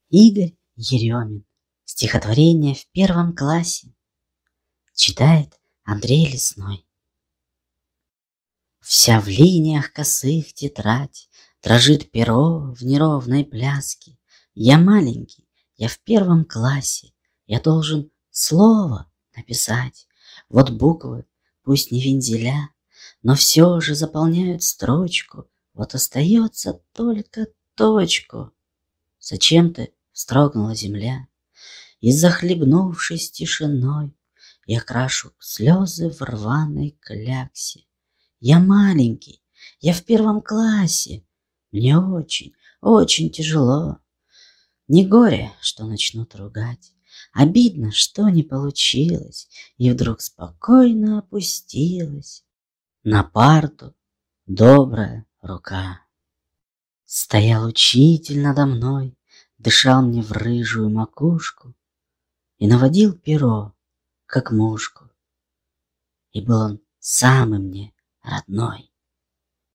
Игорь Еремин. Стихотворение в 1 классе. Читает Андрей Лесной. Вся в линиях косых тетрадь, дрожит перо в неровной пляске. Я маленький, я в 1 классе, я должен слово написать. Вот буквы, пусть не вензеля, но все же заполняют строчку. Вот остается только точку. Зачем ты вздрогнула земля? И, захлебнувшись тишиной, я крашу слезы в рваной кляксе. Я маленький, я в 1 классе, мне очень, очень тяжело. Не горе, что начнут ругать, обидно, что не получилось, и вдруг спокойно опустилась на парту добрая рука. Стоял учитель надо мной, дышал мне в рыжую макушку и наводил перо, как мушку. И был он самый мне родной.